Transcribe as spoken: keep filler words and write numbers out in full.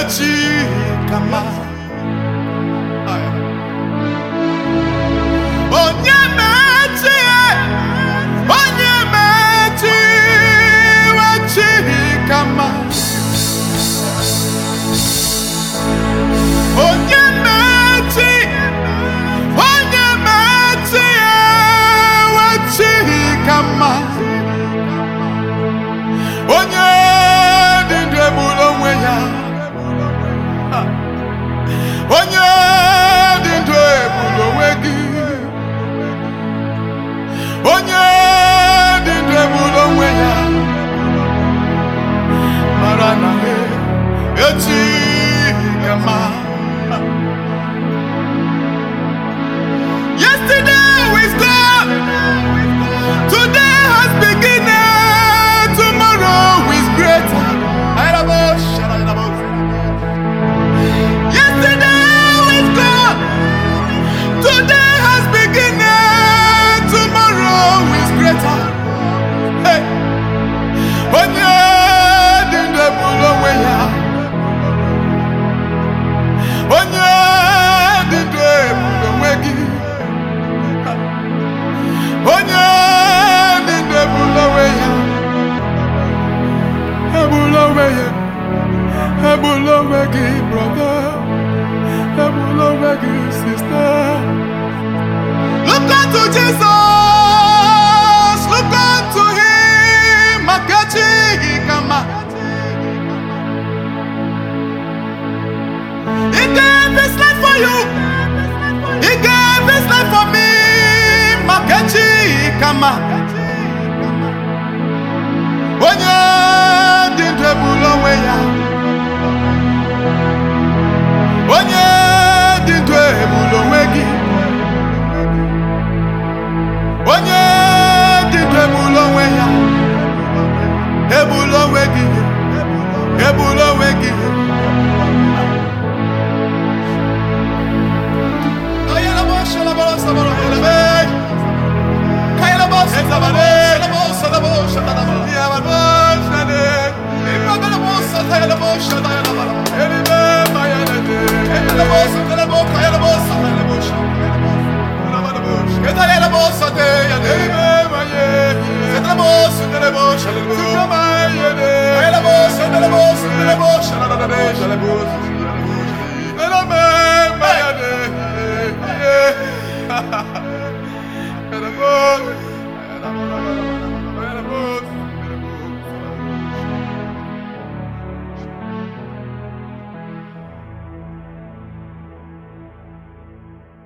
Echikama. Onyemeti, Onyemeti, Echikama. Onyemeti, Onyemeti, Echikama. Onye dinde bulonwe ya. Onye dinde bulonwe gi. Onye dinde bulonwe ya. Marana he Echikama. Yesterday is gone. Today has begun. Tomorrow is greater. Yesterday is gone. Today has begun. Tomorrow is greater. Hey. Onye dinde bulonwe ya. Onye dinde bulonwe gi. Onye dinde bulonwe ya. Ebulowe ya. Ebulowe gi brother. Ebulowe gi sister. Look unto Jesus. Look unto him. Echikama. He gave his life for you. He gave his life for me. Echikama. Onye dinde bulonwe ya. Onye dinde bulonwe gi. Onye dinde bulonwe ya. Ebulonwe gi. Ebulonwe gi. Ayala bosha la bosha la bosha. Kayala bosha la bosha la bosha la bosha la bosha. Ya bosha de. Imagala bosha la la bosha la la la. Elime mayale de. Elime bosha la bosha la bosha la bosha. La la bosha. Ketale la bosha de ya de. Elime mayale. Ketale bosha de la bosha la bosha. Mayale. Kayala bosha de la bosha de la bosha la la la bosha la bosha. Elime mayale.